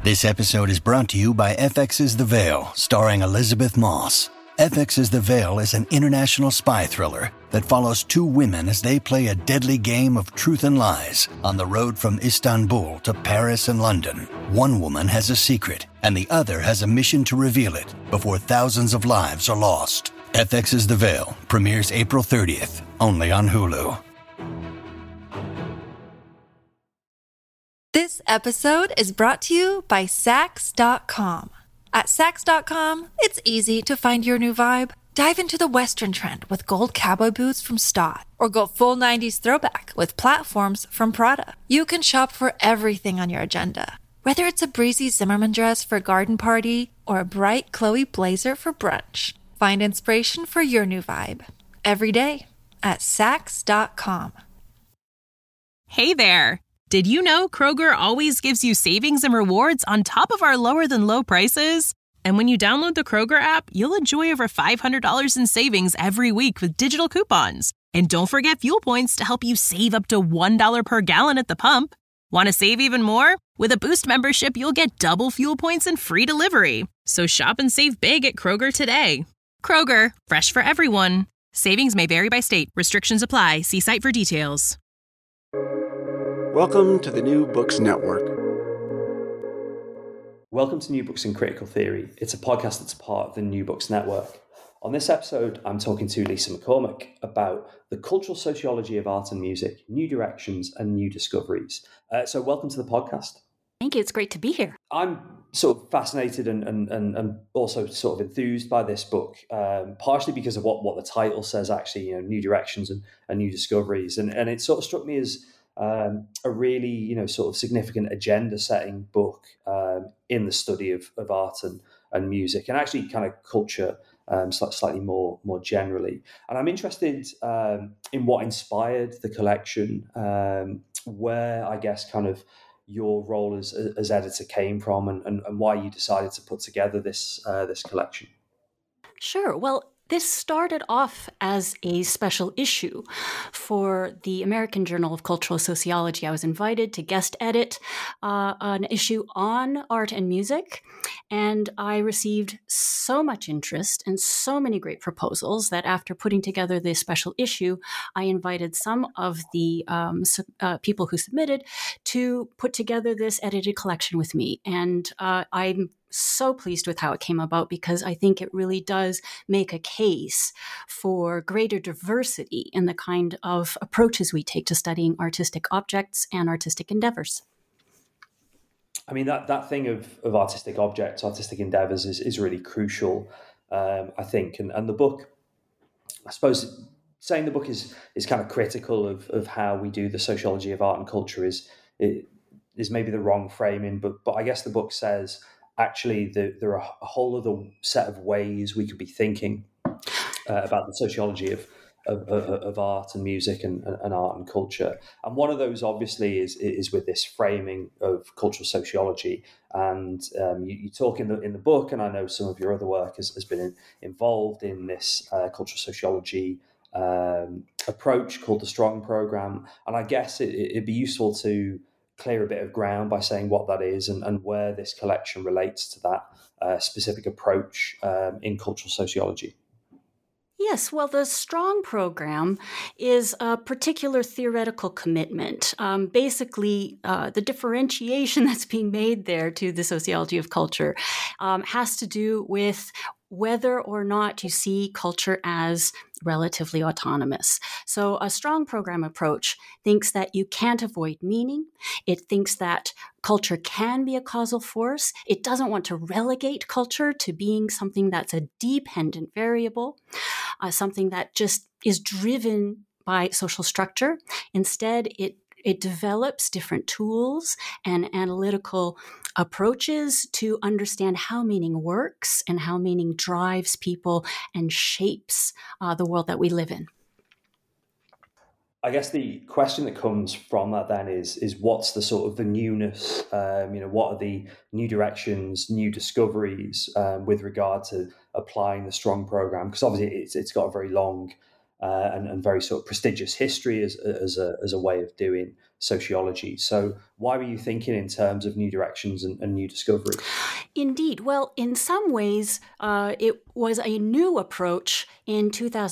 This episode is brought to you by FX's The Veil, starring Elizabeth Moss. FX's The Veil is an international spy thriller that follows two women as they play a deadly game of truth and lies on the road from Istanbul to Paris and London. One woman has a secret, and the other has a mission to reveal it before thousands of lives are lost. FX's The Veil premieres April 30th, only on Hulu. This episode is brought to you by Sax.com. At Sax.com, it's easy to find your new vibe. Dive into the Western trend with gold cowboy boots from Stott, or go full 90s throwback with platforms from Prada. You can shop for everything on your agenda, whether it's a breezy Zimmermann dress for a garden party or a bright Chloe blazer for brunch. Find inspiration for your new vibe every day at Sax.com. Hey there! Did you know Kroger always gives you savings and rewards on top of our lower-than-low prices? And when you download the Kroger app, you'll enjoy over $500 in savings every week with digital coupons. And don't forget fuel points to help you save up to $1 per gallon at the pump. Want to save even more? With a Boost membership, you'll get double fuel points and free delivery. So shop and save big at Kroger today. Kroger, fresh for everyone. Savings may vary by state. Restrictions apply. See site for details. Welcome to the New Books Network. Welcome to New Books in Critical Theory. It's a podcast that's part of the New Books Network. On this episode, I'm talking to Lisa McCormick about the cultural sociology of art and music, new directions and new discoveries. So welcome to the podcast. Thank you. It's great to be here. I'm sort of fascinated and also sort of enthused by this book, partially because of what the title says, actually, new directions and new discoveries. And it sort of struck me as a really, sort of significant agenda-setting book in the study of art and music, and actually kind of culture slightly more generally. And I'm interested in what inspired the collection, where I guess kind of your role as editor came from, and why you decided to put together this collection. Sure. Well, this started off as a special issue for the American Journal of Cultural Sociology. I was invited to guest edit an issue on art and music, and I received so much interest and so many great proposals that after putting together this special issue, I invited some of the people who submitted to put together this edited collection with me. And I'm so pleased with how it came about, because I think it really does make a case for greater diversity in the kind of approaches we take to studying artistic objects and artistic endeavors. I mean, that thing of artistic objects, artistic endeavors is really crucial, I think. And the book, I suppose, saying the book is kind of critical of how we do the sociology of art and culture is maybe the wrong framing, but I guess the book says, actually, there are a whole other set of ways we could be thinking about the sociology of art and music and art and culture. And one of those, obviously, is with this framing of cultural sociology. And you talk in the book, and I know some of your other work has been involved in this cultural sociology approach called the Strong Program. And I guess it'd be useful to clear a bit of ground by saying what that is and where this collection relates to that specific approach in cultural sociology. Yes, well, the Strong Program is a particular theoretical commitment. Basically, the differentiation that's being made there to the sociology of culture has to do with whether or not you see culture as relatively autonomous. So a Strong Program approach thinks that you can't avoid meaning. It thinks that culture can be a causal force. It doesn't want to relegate culture to being something that's a dependent variable, something that just is driven by social structure. Instead, it develops different tools and analytical approaches to understand how meaning works and how meaning drives people and shapes the world that we live in. I guess the question that comes from that then is what's the sort of the newness? What are the new directions, new discoveries with regard to applying the Strong Program? Because obviously it's got a very long and very sort of prestigious history as a way of doing sociology. So Why were you thinking in terms of new directions and new discovery? Indeed. Well, in some ways, it was a new approach in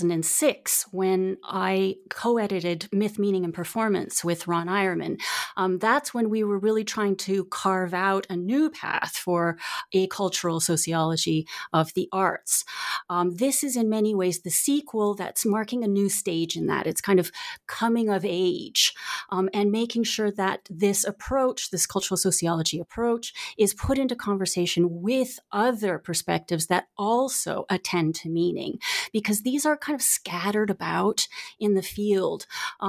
2006 when I co-edited Myth, Meaning, and Performance with Ron Eierman. That's when we were really trying to carve out a new path for a cultural sociology of the arts. This is in many ways the sequel that's marking a new stage in that. It's kind of coming of age and making sure that this approach, this cultural sociology approach, is put into conversation with other perspectives that also attend to meaning, because these are kind of scattered about in the field.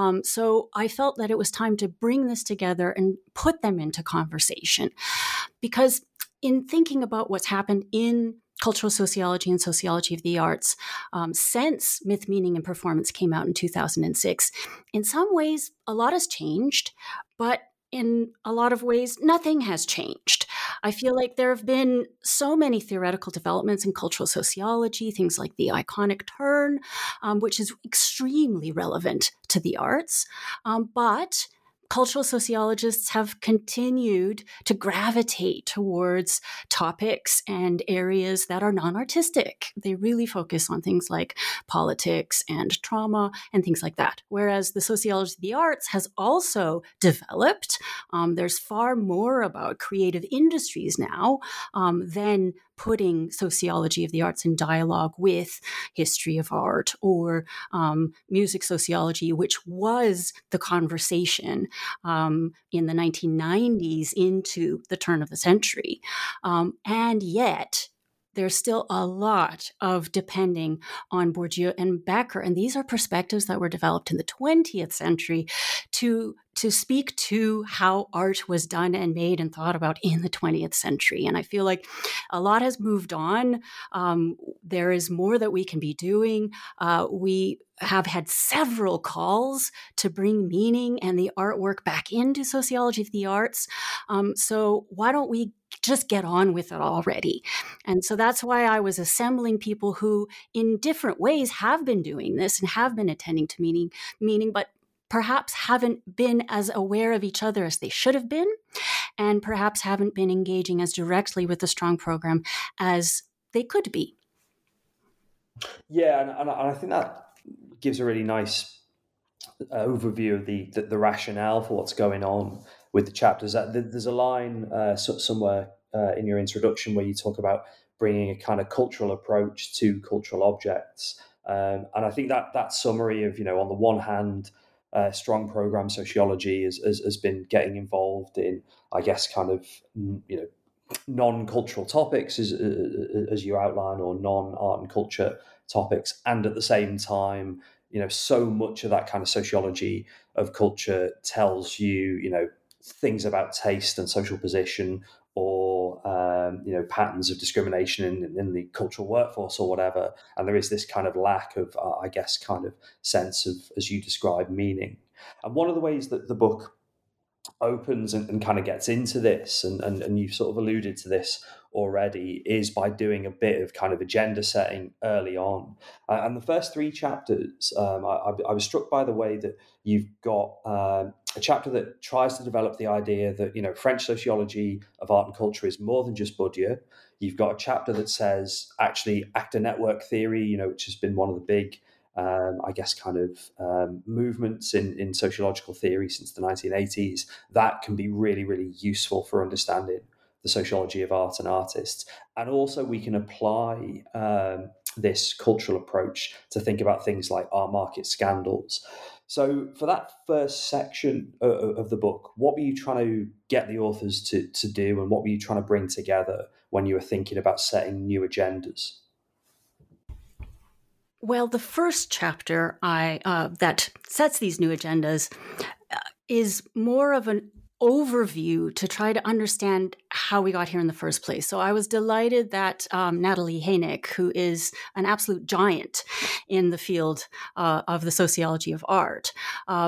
So I felt that it was time to bring this together and put them into conversation. Because in thinking about what's happened in cultural sociology and sociology of the arts since Myth, Meaning, and Performance came out in 2006, in some ways, a lot has changed, but in a lot of ways, nothing has changed. I feel like there have been so many theoretical developments in cultural sociology, things like the iconic turn, which is extremely relevant to the arts. But cultural sociologists have continued to gravitate towards topics and areas that are non-artistic. They really focus on things like politics and trauma and things like that. Whereas the sociology of the arts has also developed. There's far more about creative industries now than putting sociology of the arts in dialogue with history of art or music sociology, which was the conversation in the 1990s into the turn of the century. And yet, there's still a lot of depending on Bourdieu and Becker. And these are perspectives that were developed in the 20th century to speak to how art was done and made and thought about in the 20th century. And I feel like a lot has moved on. There is more that we can be doing. We have had several calls to bring meaning and the artwork back into sociology of the arts. So why don't we just get on with it already? And so that's why I was assembling people who in different ways have been doing this and have been attending to meaning, but perhaps haven't been as aware of each other as they should have been, and perhaps haven't been engaging as directly with the Strong program as they could be. Yeah, and I think that gives a really nice overview of the rationale for what's going on with the chapters. There's a line somewhere in your introduction where you talk about bringing a kind of cultural approach to cultural objects. And I think that summary of, on the one hand, Strong program sociology has been getting involved in, I guess, kind of, non-cultural topics as you outline, or non-art and culture topics. And at the same time, so much of that kind of sociology of culture tells you, things about taste and social position, or patterns of discrimination in the cultural workforce or whatever. And there is this kind of lack of, I guess, kind of sense of, as you describe, meaning. And one of the ways that the book opens and kind of gets into this, and you've sort of alluded to this already, is by doing a bit of kind of agenda setting early on. And the first three chapters, I was struck by the way that you've got a chapter that tries to develop the idea that, French sociology of art and culture is more than just Bourdieu. You've got a chapter that says, actually, actor network theory, which has been one of the big movements in sociological theory since the 1980s, that can be really, really useful for understanding the sociology of art and artists. And also we can apply this cultural approach to think about things like art market scandals. So for that first section of the book, what were you trying to get the authors to do, and what were you trying to bring together when you were thinking about setting new agendas? Well, the first chapter that sets these new agendas is more of an overview to try to understand how we got here in the first place. So I was delighted that Natalie Haynick, who is an absolute giant in the field of the sociology of art,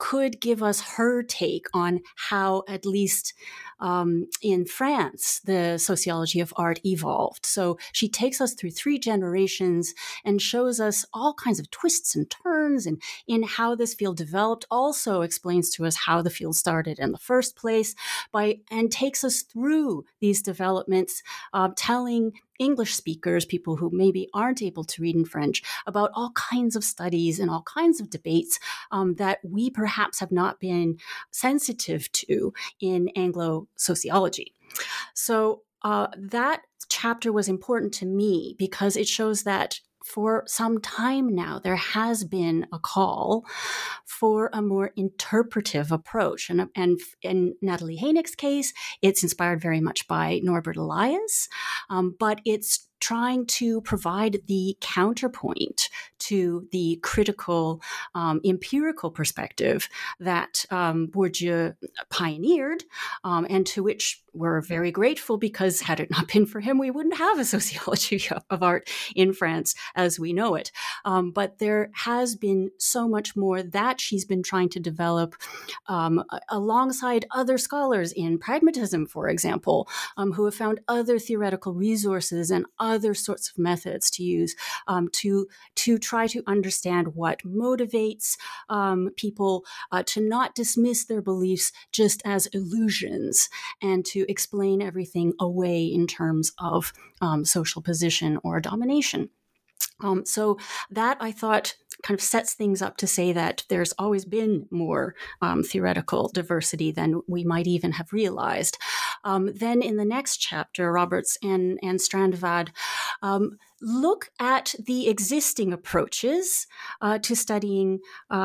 could give us her take on how, at least in France, the sociology of art evolved. So she takes us through 3 generations and shows us all kinds of twists and turns and in how this field developed. Also explains to us how the field started in the first place and takes us through these developments, telling English speakers, people who maybe aren't able to read in French, about all kinds of studies and all kinds of debates that we perhaps have not been sensitive to in Anglo sociology. So that chapter was important to me because it shows that for some time now, there has been a call for a more interpretive approach. And in Natalie Haynick's case, it's inspired very much by Norbert Elias, but it's trying to provide the counterpoint to the critical, empirical perspective that Bourdieu pioneered, and to which we're very grateful, because had it not been for him, we wouldn't have a sociology of art in France as we know it. But there has been so much more that she's been trying to develop alongside other scholars in pragmatism, for example, who have found other theoretical resources and other sorts of methods to use to try to understand what motivates people, to not dismiss their beliefs just as illusions, and to explain everything away in terms of social position or domination. So that, I thought, kind of sets things up to say that there's always been more theoretical diversity than we might even have realized. Then in the next chapter, Roberts and Strandvad look at the existing approaches to studying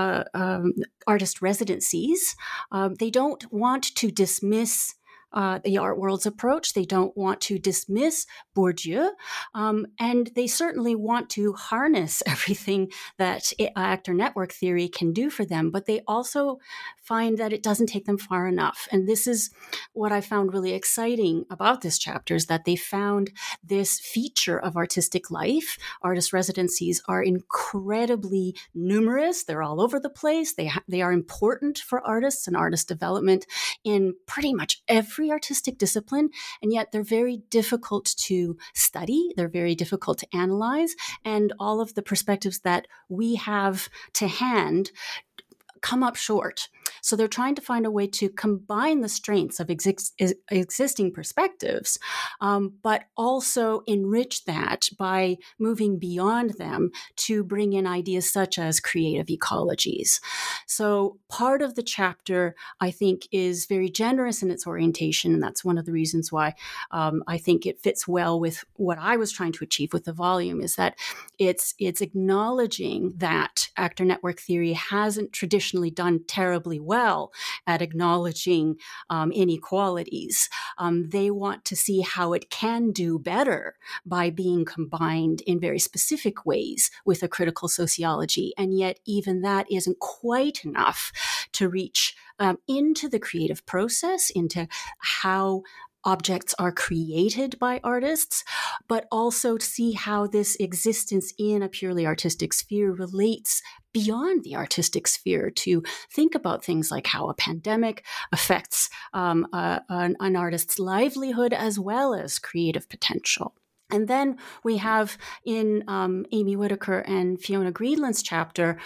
artist residencies. They don't want to dismiss the art world's approach. They don't want to dismiss Bourdieu, and they certainly want to harness everything that actor network theory can do for them, but they also find that it doesn't take them far enough. And this is what I found really exciting about this chapter, is that they found this feature of artistic life. Artist residencies are incredibly numerous. They're all over the place. They are important for artists and artist development in pretty much every artistic discipline, and yet they're very difficult to study. They're very difficult to analyze, and all of the perspectives that we have to hand come up short. So they're trying to find a way to combine the strengths of existing perspectives, but also enrich that by moving beyond them to bring in ideas such as creative ecologies. So part of the chapter, I think, is very generous in its orientation, and that's one of the reasons why I think it fits well with what I was trying to achieve with the volume, is that it's acknowledging that actor network theory hasn't traditionally done terribly well at acknowledging inequalities. They want to see how it can do better by being combined in very specific ways with a critical sociology. And yet even that isn't quite enough to reach into the creative process, into how objects are created by artists, but also to see how this existence in a purely artistic sphere relates beyond the artistic sphere, to think about things like how a pandemic affects an artist's livelihood as well as creative potential. And then we have in Amy Whitaker and Fiona Greenland's chapter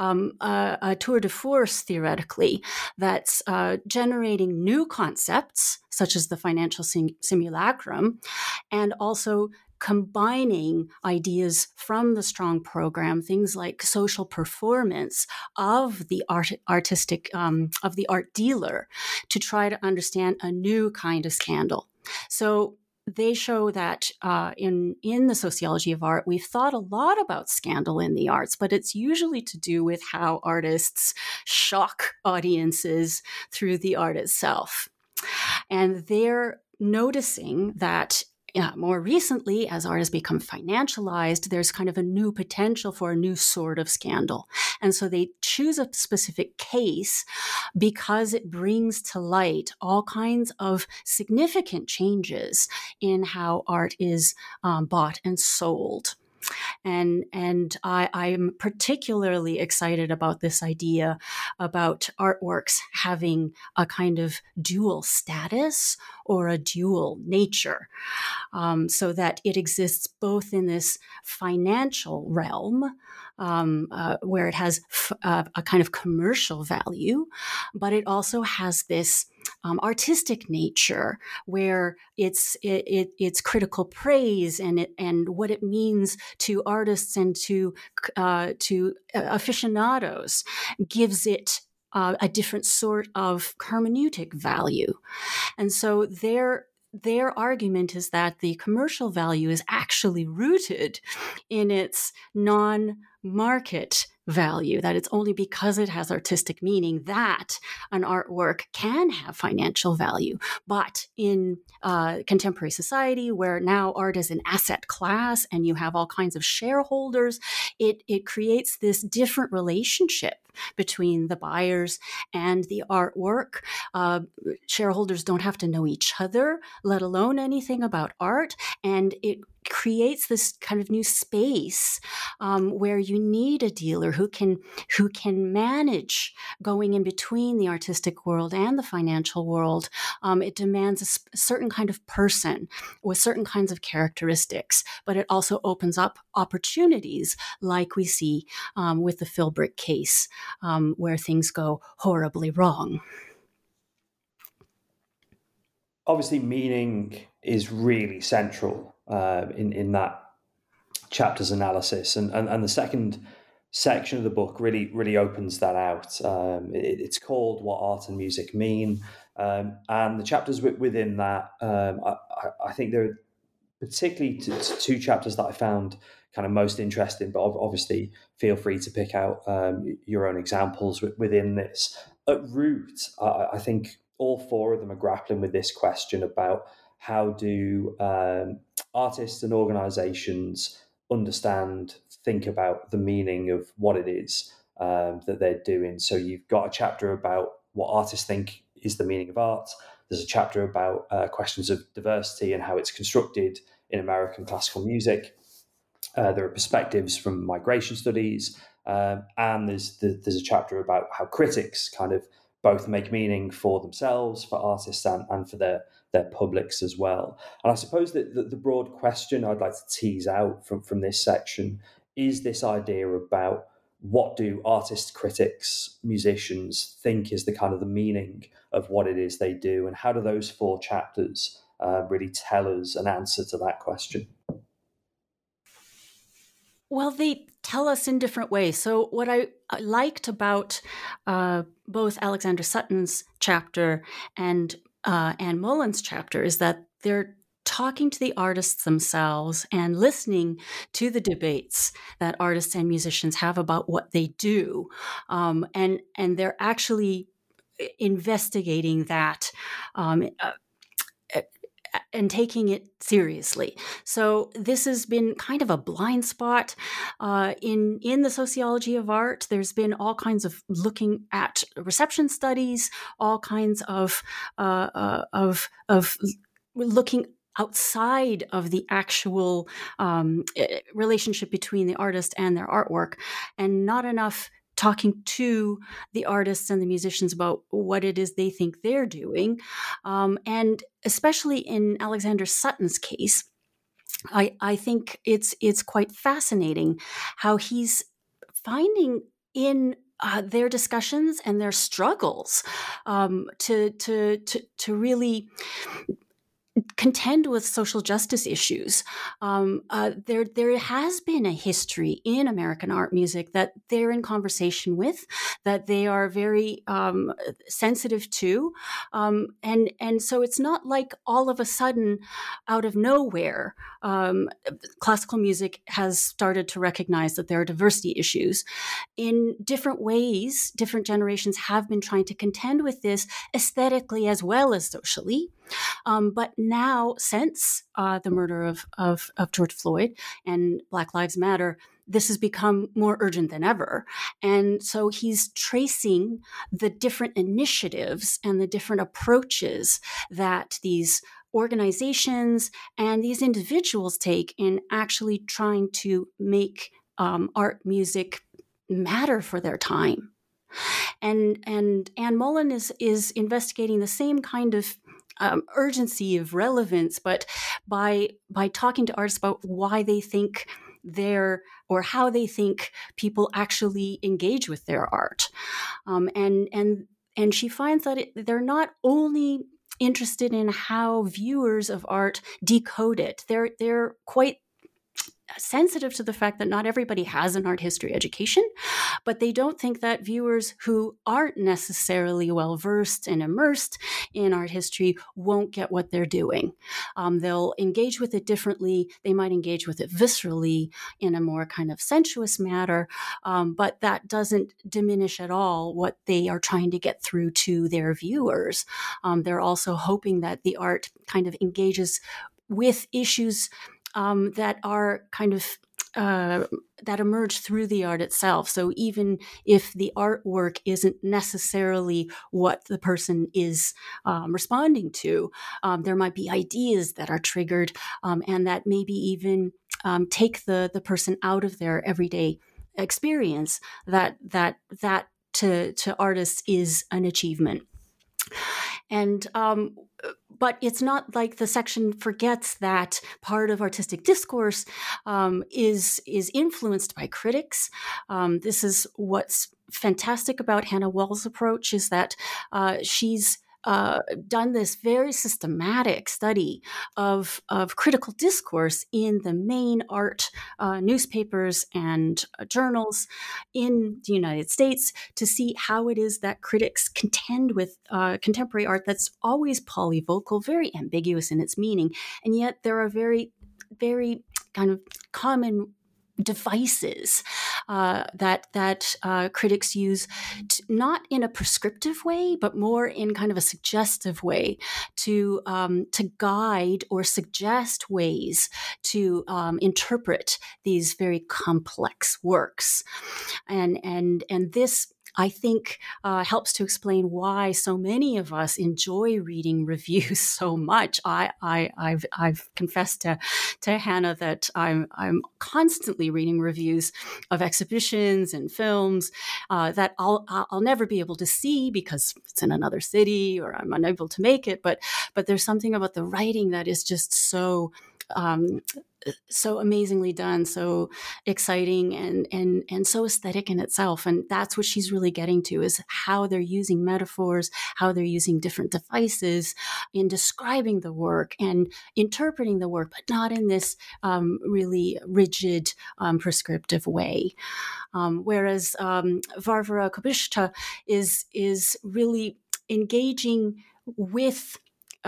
a tour de force, theoretically, that's generating new concepts, such as the financial simulacrum, and also combining ideas from the Strong program, things like social performance of the artistic, of the art dealer, to try to understand a new kind of scandal. So they show that in the sociology of art, we've thought a lot about scandal in the arts, but it's usually to do with how artists shock audiences through the art itself. And they're noticing that more recently, as art has become financialized, there's kind of a new potential for a new sort of scandal. And so they choose a specific case because it brings to light all kinds of significant changes in how art is bought and sold. And I'm particularly excited about this idea about artworks having a kind of dual status or a dual nature, so that it exists both in this financial realm, where it has a kind of commercial value, but it also has this artistic nature where it's critical praise and what it means to artists and to aficionados gives it a different sort of hermeneutic value. And so their argument is that the commercial value is actually rooted in its non-market value, that it's only because it has artistic meaning that an artwork can have financial value. But in contemporary society, where now art is an asset class and you have all kinds of shareholders, it creates this different relationship between the buyers and the artwork. Shareholders don't have to know each other, let alone anything about art, and it creates this kind of new space where you need a dealer who can manage going in between the artistic world and the financial world. It demands a certain kind of person with certain kinds of characteristics, but it also opens up opportunities like we see with the Philbrick case, where things go horribly wrong. Obviously, meaning is really central in that chapter's analysis, and the second section of the book really opens that out. It's called "What Art and Music Mean," and the chapters within that, I think there are particularly two chapters that I found kind of most interesting. But obviously, feel free to pick out your own examples within this. At root, I think all four of them are grappling with this question about how do artists and organizations understand, think about the meaning of what it is that they're doing. So you've got a chapter about what artists think is the meaning of art. There's a chapter about questions of diversity and how it's constructed in American classical music. There are perspectives from migration studies, and there's a chapter about how critics kind of both make meaning for themselves, for artists, and for their publics as well. And I suppose that the broad question I'd like to tease out from this section is this idea about what do artists, critics, musicians think is the kind of the meaning of what it is they do, and how do those four chapters really tell us an answer to that question? Well, they tell us in different ways. So what I liked about both Alexander Sutton's chapter and Anne Mullen's chapter is that they're talking to the artists themselves and listening to the debates that artists and musicians have about what they do. And they're actually investigating that and taking it seriously. So this has been kind of a blind spot in the sociology of art. There's been all kinds of looking at reception studies, all kinds of looking outside of the actual relationship between the artist and their artwork, and not enough talking to the artists and the musicians about what it is they think they're doing. And especially in Alexander Sutton's case, I think it's quite fascinating how he's finding in their discussions and their struggles to really contend with social justice issues. There has been a history in American art music that they're in conversation with, that they are very sensitive to, and so it's not like all of a sudden, out of nowhere, classical music has started to recognize that there are diversity issues. In different ways, different generations have been trying to contend with this aesthetically as well as socially. But now, since the murder of George Floyd and Black Lives Matter, this has become more urgent than ever. And so he's tracing the different initiatives and the different approaches that these organizations and these individuals take in actually trying to make art, music matter for their time. And Anne Mullen is investigating the same kind of urgency of relevance, but by talking to artists about why they think or how they think people actually engage with their art. And she finds that they're not only interested in how viewers of art decode it. They're quite sensitive to the fact that not everybody has an art history education, but they don't think that viewers who aren't necessarily well versed and immersed in art history won't get what they're doing. They'll engage with it differently. They might engage with it viscerally in a more kind of sensuous manner, but that doesn't diminish at all what they are trying to get through to their viewers. They're also hoping that the art kind of engages with issues that are kind of that emerge through the art itself. So even if the artwork isn't necessarily what the person is responding to, there might be ideas that are triggered and that maybe even take the person out of their everyday experience. That to artists is an achievement. And but it's not like the section forgets that part of artistic discourse is influenced by critics. This is what's fantastic about Hannah Wall's approach, is that she's done this very systematic study of critical discourse in the main art newspapers and journals in the United States to see how it is that critics contend with contemporary art that's always polyvocal, very ambiguous in its meaning, and yet there are very, very kind of common devices that critics use, not in a prescriptive way, but more in kind of a suggestive way to guide or suggest ways to interpret these very complex works, and this, I think, helps to explain why so many of us enjoy reading reviews so much. I've confessed to Hannah that I'm constantly reading reviews of exhibitions and films that I'll never be able to see because it's in another city or I'm unable to make it. But there's something about the writing that is just so amazingly done, so exciting and so aesthetic in itself. And that's what she's really getting to, is how they're using metaphors, how they're using different devices in describing the work and interpreting the work, but not in this really rigid, prescriptive way. Whereas Varvara Kubishta is really engaging with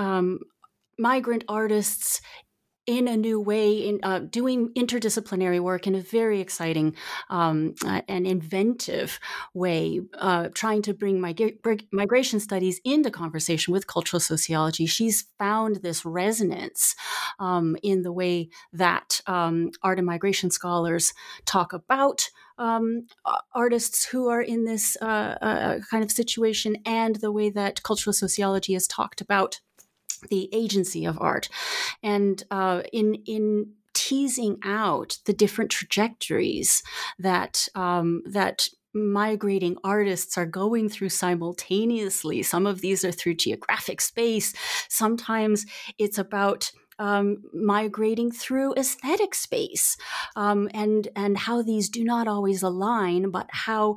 migrant artists in a new way, in doing interdisciplinary work in a very exciting and inventive way, trying to bring migration studies into conversation with cultural sociology. She's found this resonance in the way that art and migration scholars talk about artists who are in this kind of situation, and the way that cultural sociology has talked about the agency of art, and in teasing out the different trajectories that migrating artists are going through simultaneously. Some of these are through geographic space. Sometimes it's about migrating through aesthetic space, and how these do not always align, but how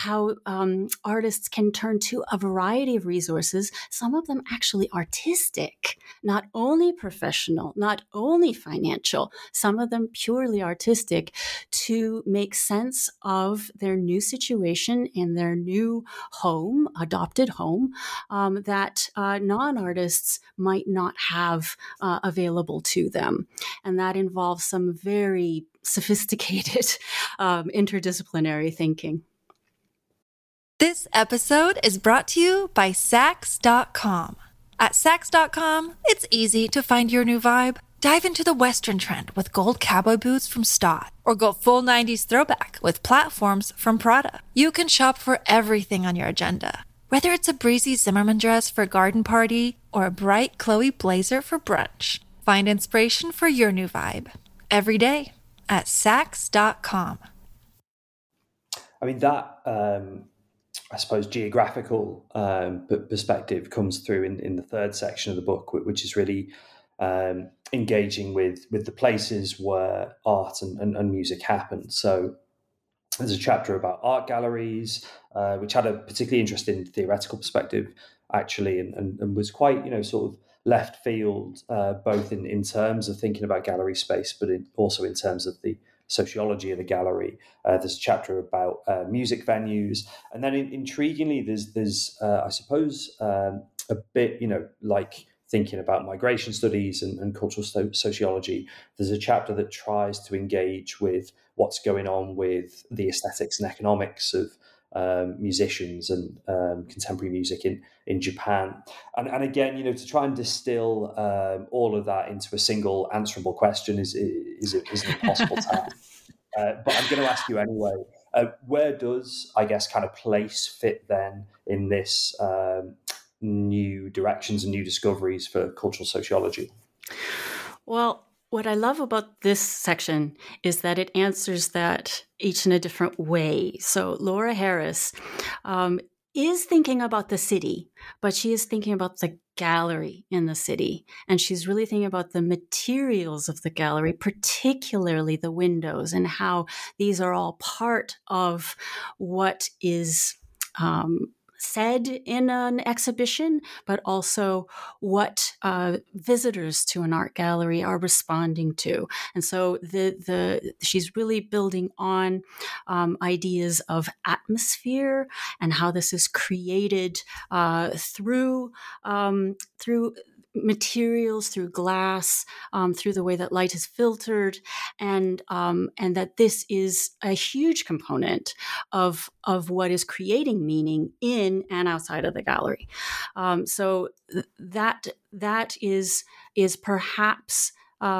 artists can turn to a variety of resources, some of them actually artistic, not only professional, not only financial, some of them purely artistic, to make sense of their new situation in their new home, adopted home, that non-artists might not have available to them. And that involves some very sophisticated interdisciplinary thinking. This episode is brought to you by Saks.com. At Saks.com, it's easy to find your new vibe. Dive into the Western trend with gold cowboy boots from Stott, or go full 90s throwback with platforms from Prada. You can shop for everything on your agenda, Whether it's a breezy Zimmermann dress for a garden party or a bright Chloe blazer for brunch, find inspiration for your new vibe every day at Saks.com. I mean, that, I suppose, geographical perspective comes through in the third section of the book, which is really engaging with the places where art and music happen. So there's a chapter about art galleries, which had a particularly interesting theoretical perspective, actually, and was quite, sort of left field, both in terms of thinking about gallery space, but also in terms of the sociology of the gallery. There's a chapter about music venues, and then intriguingly, there's I suppose a bit, like thinking about migration studies and cultural sociology. There's a chapter that tries to engage with what's going on with the aesthetics and economics of musicians and contemporary music in Japan. And again, to try and distill all of that into a single answerable question is an impossible task. But I'm going to ask you anyway, where does, I guess, kind of place fit then in this new directions and new discoveries for cultural sociology? Well, what I love about this section is that it answers that each in a different way. So Laura Harris is thinking about the city, but she is thinking about the gallery in the city. And she's really thinking about the materials of the gallery, particularly the windows, and how these are all part of what is said in an exhibition, but also what visitors to an art gallery are responding to. And so she's really building on ideas of atmosphere and how this is created through materials, through glass, through the way that light is filtered, and that this is a huge component of what is creating meaning in and outside of the gallery. So that is perhaps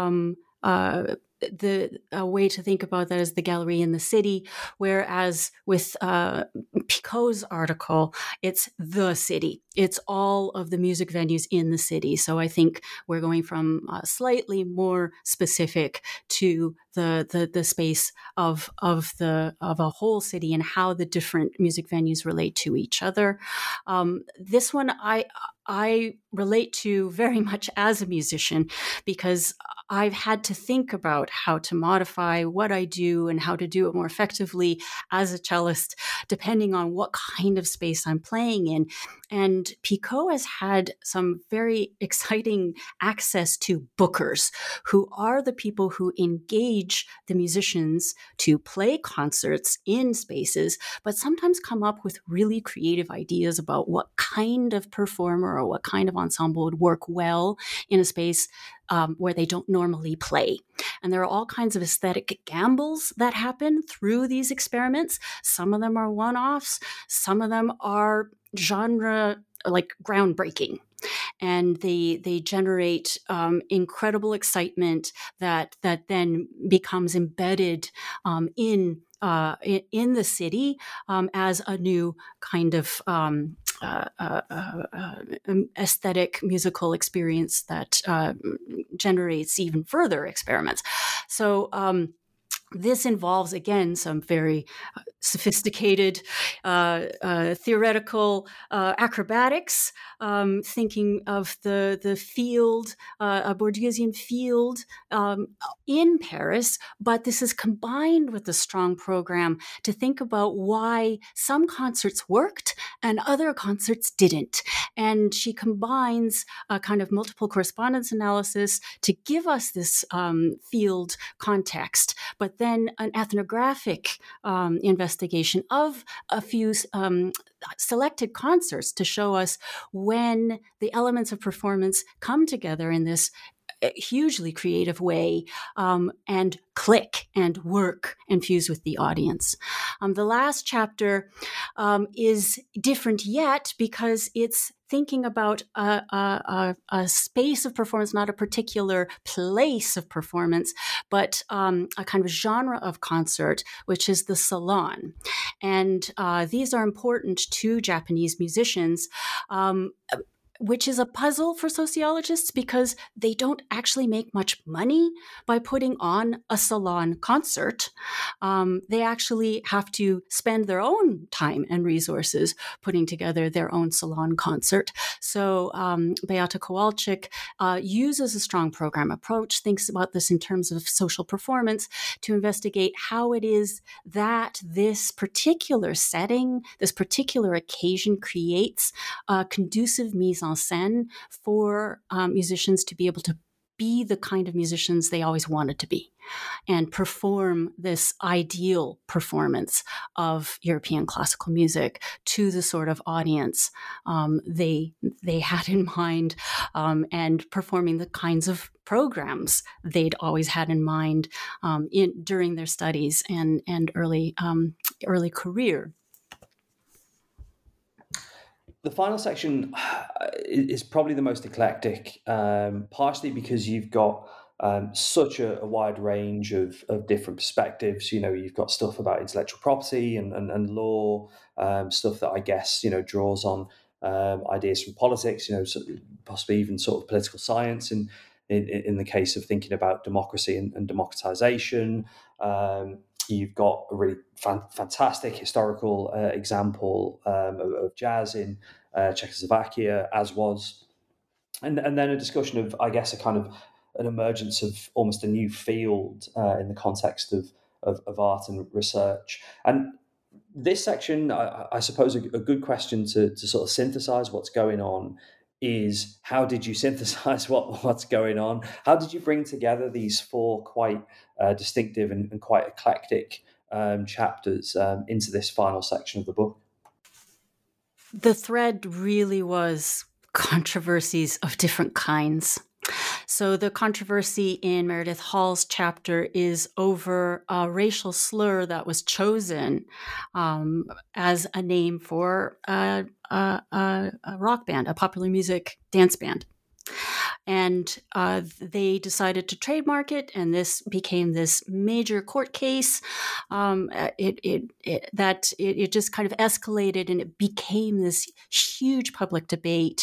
the way to think about that is the gallery in the city, whereas with Picot's article, it's the city. It's all of the music venues in the city. So I think we're going from slightly more specific to the space of a whole city and how the different music venues relate to each other. This one I relate to very much as a musician, because I've had to think about how to modify what I do and how to do it more effectively as a cellist, depending on what kind of space I'm playing in. And Picot has had some very exciting access to bookers, who are the people who engage the musicians to play concerts in spaces, but sometimes come up with really creative ideas about what kind of performer or what kind of ensemble would work well in a space where they don't normally play. And there are all kinds of aesthetic gambles that happen through these experiments. Some of them are one-offs. Some of them are genre, like groundbreaking. And they generate incredible excitement that then becomes embedded in the city as a new kind of aesthetic musical experience that generates even further experiments. So this involves, again, some very sophisticated theoretical acrobatics, thinking of the field, a Bourdieusian field in Paris, but this is combined with the strong program to think about why some concerts worked and other concerts didn't. And she combines a kind of multiple correspondence analysis to give us this field context, but then an ethnographic investigation of a few selected concerts to show us when the elements of performance come together in this hugely creative way, and click and work and fuse with the audience. The last chapter is different yet because it's thinking about a space of performance, not a particular place of performance, but a kind of genre of concert, which is the salon. And these are important to Japanese musicians. Which is a puzzle for sociologists because they don't actually make much money by putting on a salon concert. They actually have to spend their own time and resources putting together their own salon concert. So Beata Kowalczyk uses a strong program approach, thinks about this in terms of social performance to investigate how it is that this particular setting, this particular occasion creates a conducive mise en scène for musicians to be able to be the kind of musicians they always wanted to be and perform this ideal performance of European classical music to the sort of audience they had in mind, and performing the kinds of programs they'd always had in mind during their studies and early career. The final section is probably the most eclectic, partially because you've got such a wide range of different perspectives. You've got stuff about intellectual property and law, stuff that I guess, draws on ideas from politics, possibly even sort of political science in the case of thinking about democracy and democratization. You've got a really fantastic historical example of jazz in Czechoslovakia, as was, and then a discussion of, I guess, a kind of an emergence of almost a new field in the context of art and research. And this section, I suppose, a good question to sort of synthesize what's going on is, how did you synthesize what's going on? How did you bring together these four quite distinctive and quite eclectic chapters into this final section of the book? The thread really was controversies of different kinds. So the controversy in Meredith Hall's chapter is over a racial slur that was chosen as a name for a rock band, a popular music dance band. And they decided to trademark it, and this became this major court case. It just kind of escalated, and it became this huge public debate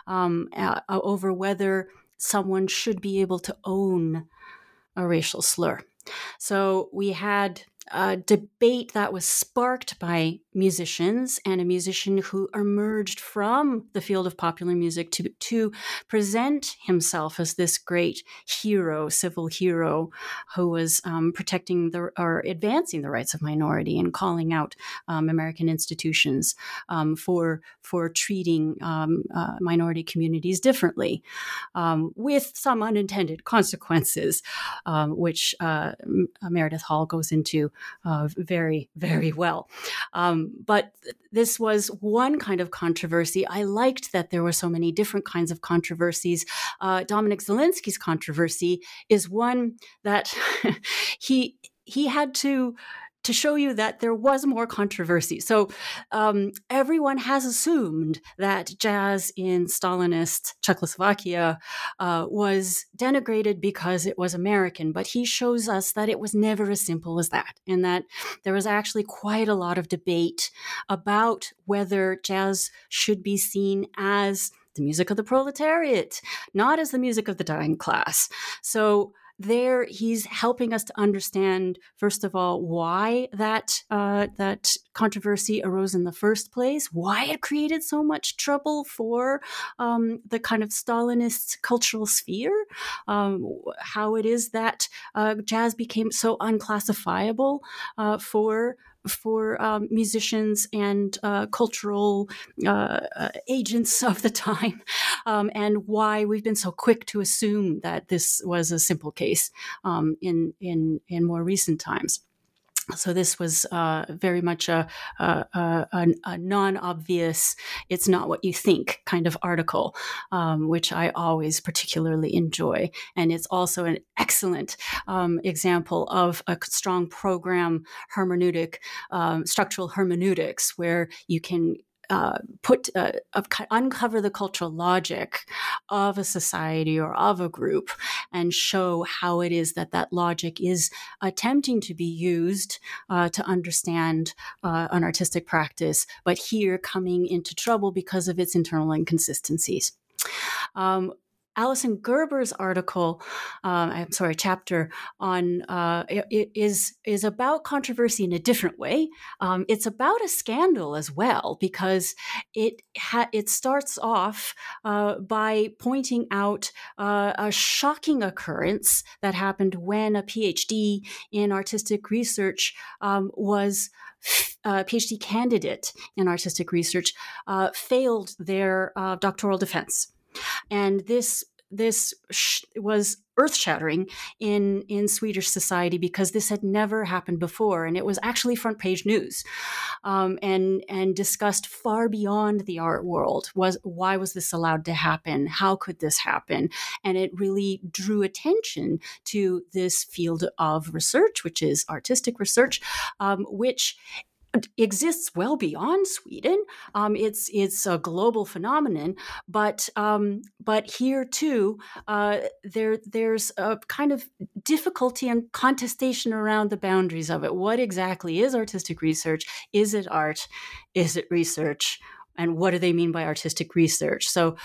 over whether someone should be able to own a racial slur. So we had a debate that was sparked by musicians, and a musician who emerged from the field of popular music to present himself as this great hero, civil hero, who was protecting or advancing the rights of minority and calling out American institutions for treating minority communities differently, with some unintended consequences, which Meredith Hall goes into very, very well. But this was one kind of controversy. I liked that there were so many different kinds of controversies. Dominic Zielinski's controversy is one that he had to show you that there was more controversy. So everyone has assumed that jazz in Stalinist Czechoslovakia was denigrated because it was American, but he shows us that it was never as simple as that, and that there was actually quite a lot of debate about whether jazz should be seen as the music of the proletariat, not as the music of the dying class. So there, he's helping us to understand, first of all, why that controversy arose in the first place, why it created so much trouble for the kind of Stalinist cultural sphere, how it is that jazz became so unclassifiable for musicians and cultural agents of the time, and why we've been so quick to assume that this was a simple case in more recent times. So this was very much a non-obvious, it's not what you think kind of article, which I always particularly enjoy. And it's also an excellent example of a strong program hermeneutic, structural hermeneutics, where you can uncover the cultural logic of a society or of a group and show how it is that that logic is attempting to be used to understand an artistic practice, but here coming into trouble because of its internal inconsistencies. Alison Gerber's chapter on is about controversy in a different way. It's about a scandal as well, because it starts off by pointing out a shocking occurrence that happened when a PhD in artistic research was a PhD candidate in artistic research failed their doctoral defense. And this was earth-shattering in Swedish society, because this had never happened before, and it was actually front-page news, and discussed far beyond the art world. Why was this allowed to happen? How could this happen? And it really drew attention to this field of research, which is artistic research, which exists well beyond Sweden. It's a global phenomenon, but here too, there's a kind of difficulty and contestation around the boundaries of it. What exactly is artistic research? Is it art? Is it research? And what do they mean by artistic research? So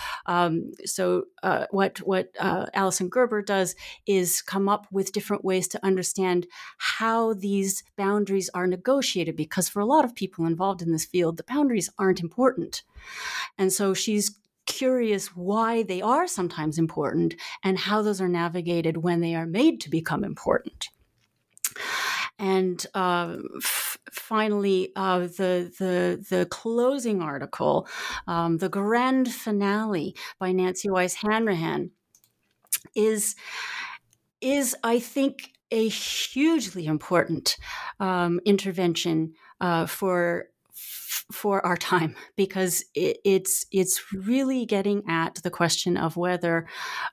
what Alison Gerber does is come up with different ways to understand how these boundaries are negotiated, because for a lot of people involved in this field, the boundaries aren't important. And so she's curious why they are sometimes important and how those are navigated when they are made to become important. And finally, the closing article, the grand finale by Nancy Weiss Hanrahan, is I think a hugely important intervention for our time, because it's really getting at the question of whether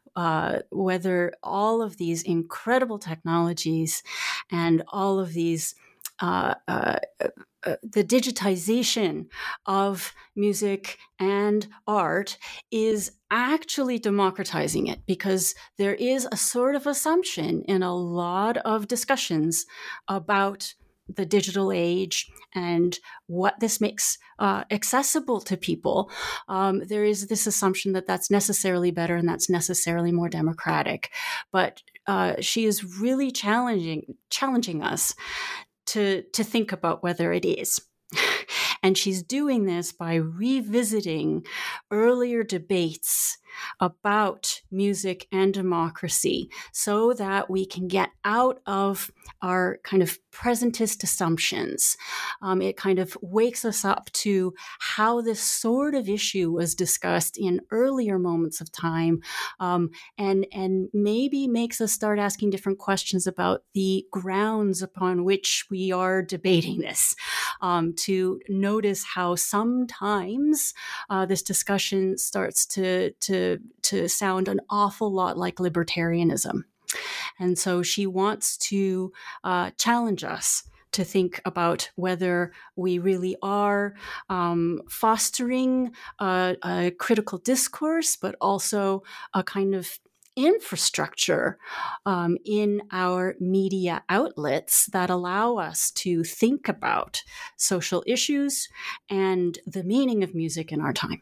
all of these incredible technologies and all of these the digitization of music and art is actually democratizing it, because there is a sort of assumption in a lot of discussions about the digital age and what this makes accessible to people. There is this assumption that that's necessarily better and that's necessarily more democratic. But she is really challenging us to think about whether it is. And she's doing this by revisiting earlier debates about music and democracy, so that we can get out of our kind of presentist assumptions. It kind of wakes us up to how this sort of issue was discussed in earlier moments of time, and maybe makes us start asking different questions about the grounds upon which we are debating this, to notice how sometimes this discussion starts to sound an awful lot like libertarianism. And so she wants to challenge us to think about whether we really are fostering a critical discourse, but also a kind of infrastructure in our media outlets that allow us to think about social issues and the meaning of music in our time.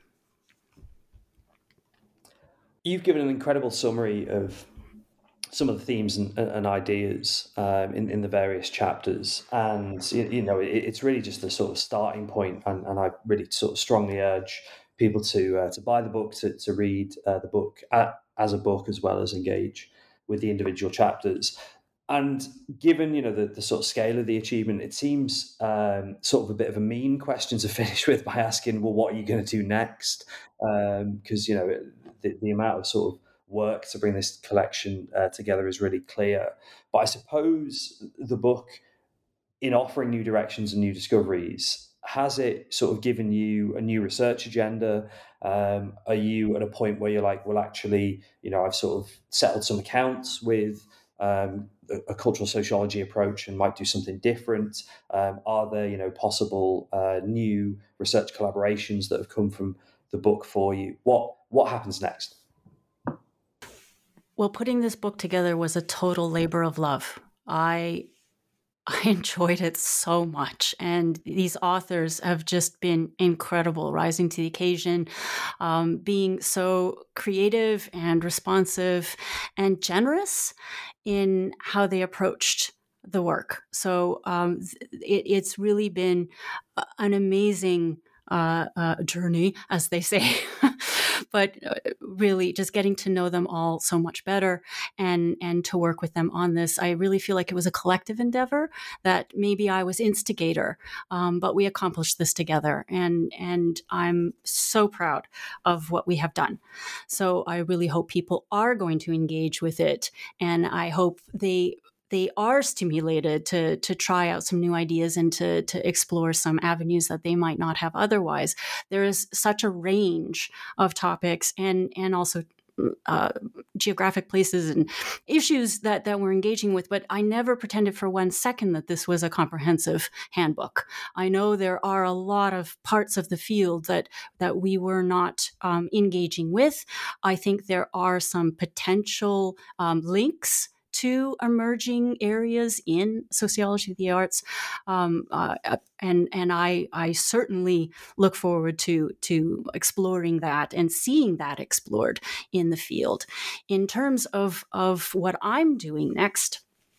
You've given an incredible summary of some of the themes and ideas in the various chapters, and it's really just the sort of starting point. And I really sort of strongly urge people to buy the book, to read the book as a book, as well as engage with the individual chapters. And given the sort of scale of the achievement, it seems sort of a bit of a mean question to finish with, by asking, well, what are you going to do next? Because the amount of sort of work to bring this collection together is really clear. But I suppose the book in offering new directions and new discoveries, has it sort of given you a new research agenda? Are you at a point where you're like, well, actually, I've sort of settled some accounts with a cultural sociology approach and might do something different? Are there, possible new research collaborations that have come from the book for you? What happens next? Well, putting this book together was a total labor of love. I enjoyed it so much. And these authors have just been incredible, rising to the occasion, being so creative and responsive and generous in how they approached the work. So it's really been an amazing journey, as they say. But really just getting to know them all so much better and to work with them on this. I really feel like it was a collective endeavor, that maybe I was instigator, but we accomplished this together. And I'm so proud of what we have done. So I really hope people are going to engage with it. And I hope they are stimulated to try out some new ideas and to explore some avenues that they might not have otherwise. There is such a range of topics and also geographic places and issues that we're engaging with, but I never pretended for 1 second that this was a comprehensive handbook. I know there are a lot of parts of the field that we were not engaging with. I think there are some potential links to emerging areas in sociology of the arts, and I certainly look forward to exploring that and seeing that explored in the field. In terms of what I'm doing next,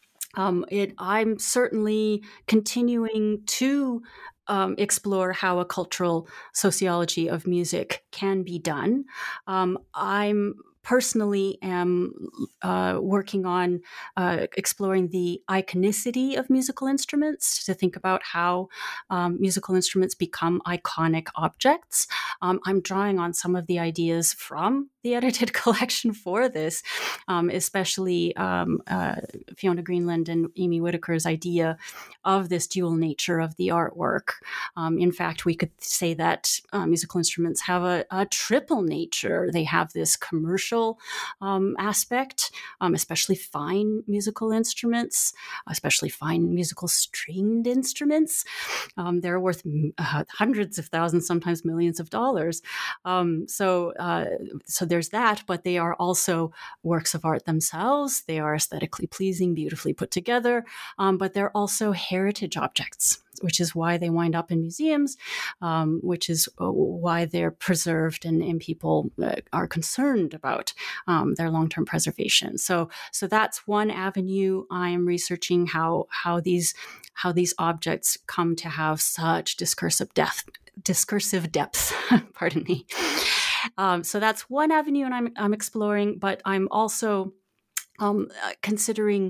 I'm certainly continuing to explore how a cultural sociology of music can be done. I'm personally am working on exploring the iconicity of musical instruments, to think about how musical instruments become iconic objects. I'm drawing on some of the ideas from the edited collection for this, especially Fiona Greenland and Amy Whitaker's idea of this dual nature of the artwork. In fact, we could say that musical instruments have a triple nature. They have this commercial aspect, especially fine musical instruments, especially fine musical stringed instruments. They're worth hundreds of thousands, sometimes millions of dollars. So there's that, but they are also works of art themselves. They are aesthetically pleasing, beautifully put together, but they're also heritage objects, which is why they wind up in museums, which is why they're preserved and people are concerned about their long-term preservation. So that's one avenue I am researching, how these objects come to have such discursive depth. Pardon me. So that's one avenue, and I'm exploring, but I'm also considering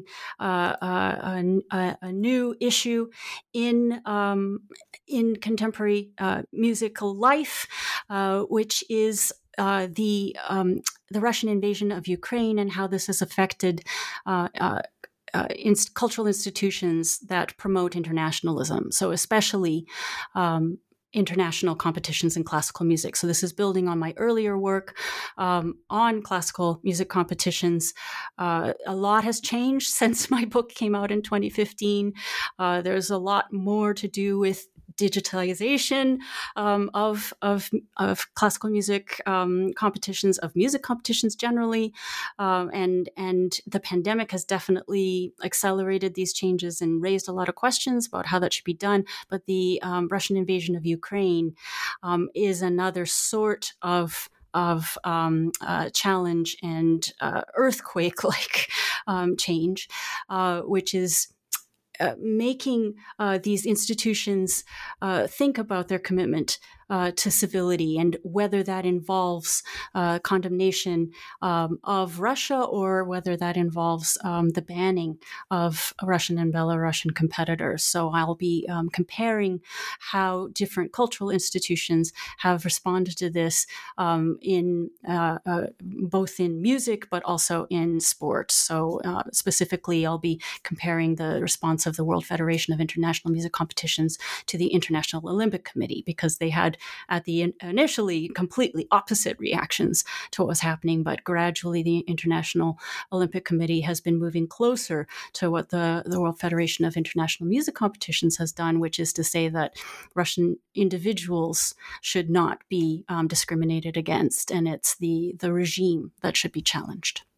a new issue in contemporary musical life, which is the Russian invasion of Ukraine and how this has affected cultural institutions that promote internationalism. So especially international competitions in classical music. So this is building on my earlier work on classical music competitions. A lot has changed since my book came out in 2015. There's a lot more to do with digitalization of classical music competitions, of music competitions generally, and the pandemic has definitely accelerated these changes and raised a lot of questions about how that should be done. But the Russian invasion of Ukraine is another sort of challenge and earthquake-like change, which is making these institutions think about their commitment to civility, and whether that involves condemnation of Russia or whether that involves the banning of Russian and Belarusian competitors. So I'll be comparing how different cultural institutions have responded to this in both in music but also in sports. So specifically, I'll be comparing the response of the World Federation of International Music Competitions to the International Olympic Committee, because they had at the initially completely opposite reactions to what was happening, but gradually the International Olympic Committee has been moving closer to what the World Federation of International Music Competitions has done, which is to say that Russian individuals should not be discriminated against, and it's the regime that should be challenged.